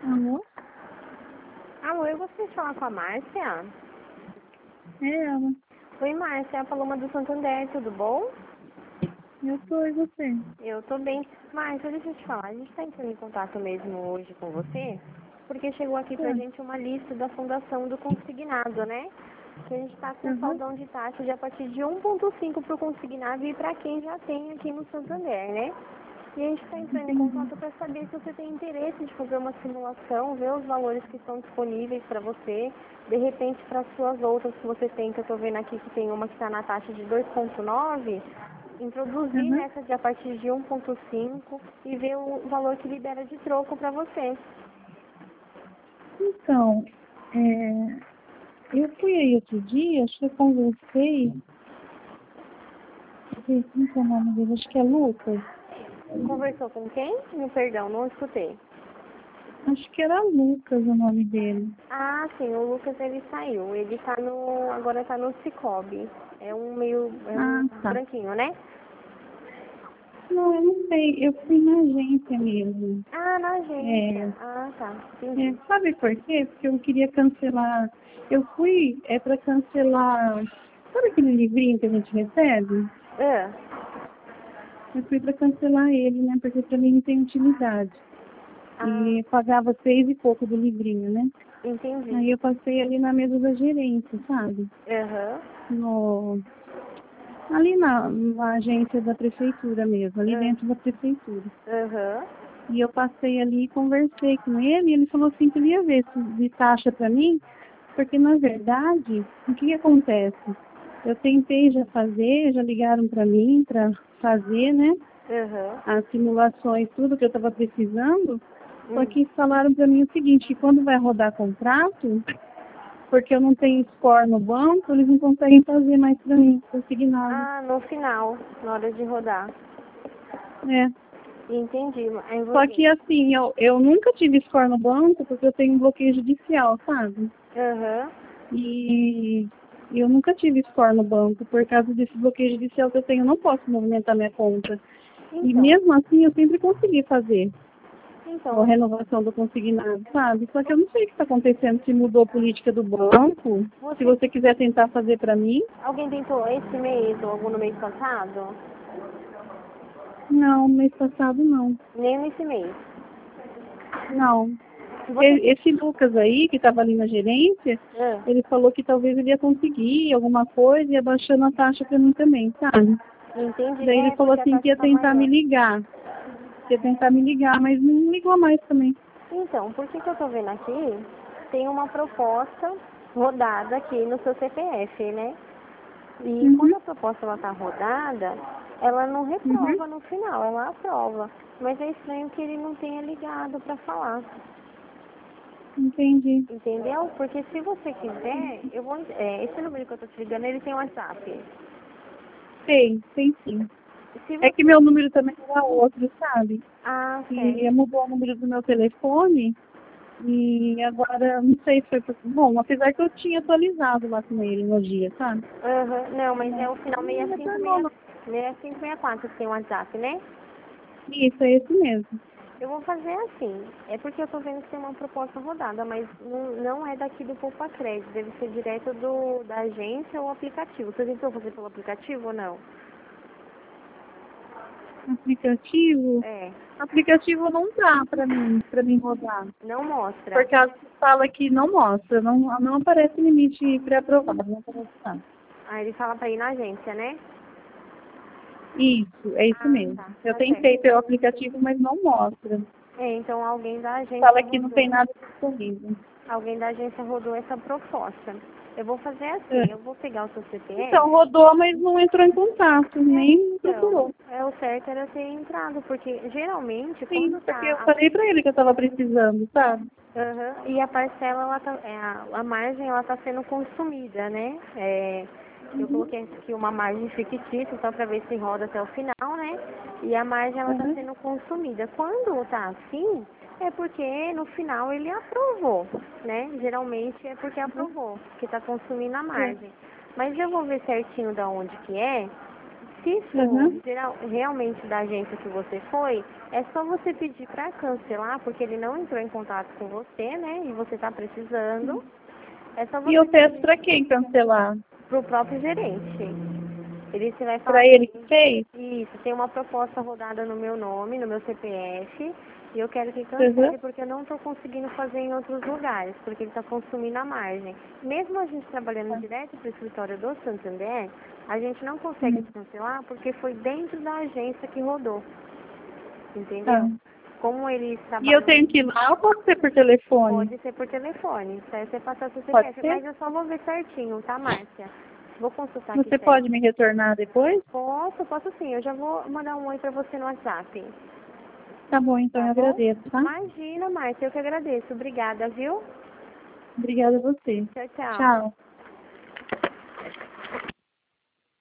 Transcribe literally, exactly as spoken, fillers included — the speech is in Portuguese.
Alô? Alô, eu gostaria de falar com a Márcia. É ela. Oi, Márcia, é a Paloma do Santander, tudo bom? Eu tô, e você? Eu tô bem. Márcia, deixa eu te falar, a gente tá entrando em contato mesmo hoje com você, porque chegou aqui pra Tá. gente uma lista da Fundação do Consignado, né? Que a gente tá com Uhum. saldão de taxa de a partir de um vírgula cinco pro consignado e pra quem já tem aqui no Santander, né? E a gente está entrando em Entendi. contato para saber se você tem interesse de fazer uma simulação, ver os valores que estão disponíveis para você, de repente para as suas outras que você tem, que eu estou vendo aqui que tem uma que está na taxa de dois vírgula nove, introduzir Uhum. nessa de a partir de um vírgula cinco e ver o valor que libera de troco para você. Então, é, eu fui aí outro dia, acho que eu conversei. Deixa eu ver, como que é o nome dele? Acho que é Lucas. Conversou com quem? Me perdão, não escutei. Acho que era Lucas o nome dele. Ah, sim, o Lucas ele saiu. Ele tá no. Agora tá no Cicobi. É um meio. É Ah, um tá. branquinho, né? Não, eu não sei. Eu fui na agência mesmo. Ah, na É, agência. Ah, tá. é, Entendi. sabe por quê? Porque eu queria cancelar. Eu fui, é para cancelar. Sabe aquele livrinho que a gente recebe? Ah, Eu fui para cancelar ele, né? Porque para mim não tem utilidade. ah, E pagava seis e pouco do livrinho, né? entendi. Aí eu passei ali na mesa da gerência, sabe? Aham. No, ali na, na agência da prefeitura mesmo, ali ah, dentro da prefeitura. Aham. E eu passei ali e conversei com ele, e ele falou assim que ele ia ver se de taxa para mim, porque na verdade, o que, que acontece? Eu tentei já fazer, já ligaram para mim para fazer, né? Aham. As simulações, tudo que eu estava precisando, só Hum. que falaram para mim o seguinte, que quando vai rodar contrato, porque eu não tenho score no banco, eles não conseguem fazer mais para mim, consignado. Ah, no final, na hora de rodar. É. Entendi. Aí Só você. que assim, eu, eu nunca tive score no banco porque eu tenho um bloqueio judicial, sabe? Aham. E eu nunca tive score no banco. Por causa desse bloqueio judicial que eu tenho, eu não posso movimentar minha conta. E Então, mesmo assim, eu sempre consegui fazer a então, renovação do consignado, sabe? Só que eu não sei o que está acontecendo, se mudou a política do banco. Se você. você quiser tentar fazer para mim, Alguém tentou esse mês ou algum no mês passado? não, mês passado não. Nem nesse mês. Não. Se você. E- Esse Lucas aí, que estava ali na gerência, Ah, ele falou que talvez ele ia conseguir alguma coisa e abaixando a taxa para mim também, sabe? entendi. Daí ele É, falou porque a assim que taxa ia tá tentar me maior. ligar. Que ia tentar me ligar, mas não ligou mais também. Então, por que que eu tô vendo aqui? Tem uma proposta rodada aqui no seu C P F, né? E Uhum, quando a proposta ela tá rodada, ela não uhum, reprova no final, ela aprova. Mas é estranho que ele não tenha ligado para falar, entendi. entendeu? Porque se você quiser, eu vou, é, esse número que eu tô te ligando, ele tem WhatsApp. Tem, tem sim. Se É que você, meu número também era outro, sabe? ah, E certo. mudou o número do meu telefone e agora não sei se foi por... Bom, apesar que eu tinha atualizado lá com ele no dia, sabe? Aham, não, mas é Mas o final não seis cinco retornou, seis não. seis cinco seis quatro que tem WhatsApp, né? Isso, é esse mesmo. Eu vou fazer assim. É porque eu tô vendo que tem uma proposta rodada, mas não, não é daqui do Poupa Crédito. Deve ser direto do, da agência ou aplicativo. Você tentou fazer pelo aplicativo ou não? Aplicativo, É, aplicativo não dá para mim, para mim rodar. não mostra. Por causa que fala que não mostra, não, não aparece limite pré-aprovado, não aparece nada. Aí ele fala pra ir na agência, né? Isso, é isso Ah, mesmo. tá. Eu Tá certo. tentei pelo aplicativo, mas não mostra. É, então alguém da agência Fala que não tem rodou. nada disponível. Alguém da agência rodou essa proposta. Eu vou fazer É. assim, eu vou pegar o seu Então, C P F. rodou, mas não entrou em contato, É, nem então, procurou. é o certo era ter entrado, porque geralmente Sim, quando porque eu tá. falei pra ele que eu tava precisando, sabe? Aham. E a parcela, ela tá, é, a, a margem, ela está sendo consumida, né? É, eu Uhum. coloquei aqui uma margem fictícia, só para ver se roda até o final, né? E a margem, ela está Uhum. sendo consumida. Quando tá assim, é porque no final ele aprovou, né? Geralmente é porque aprovou, que está consumindo a É. margem. Mas eu vou ver certinho da onde que é, Se for Uhum. geral, realmente da agência que você foi, é só você pedir para cancelar, porque ele não entrou em contato com você, né? E você está precisando. É só E você eu peço pedir para quem cancelar? para o próprio gerente. Ele você vai falar Para ele que assim, fez? isso, tem uma proposta rodada no meu nome, no meu C P F, e eu quero que Uhum. cancele porque eu não estou conseguindo fazer em outros lugares, porque ele está consumindo a margem. Mesmo a gente trabalhando direto para o escritório do Santander, a gente não consegue Uhum. cancelar porque foi dentro da agência que rodou, Tá. entendeu? Como eles E eu trabalham, tenho que ir lá ou pode ser por telefone? pode ser por telefone, só é você passar seu Pode C P F, ser? mas eu só vou ver certinho, tá, Márcia? Vou consultar aqui Você certo. pode me retornar depois? Posso, posso sim. Eu já vou mandar um oi pra você no WhatsApp. Tá bom, então eu Tá bom? agradeço, tá? Imagina, Márcia, eu que agradeço. Obrigada, viu? Obrigada a você. Tchau, tchau. Tchau.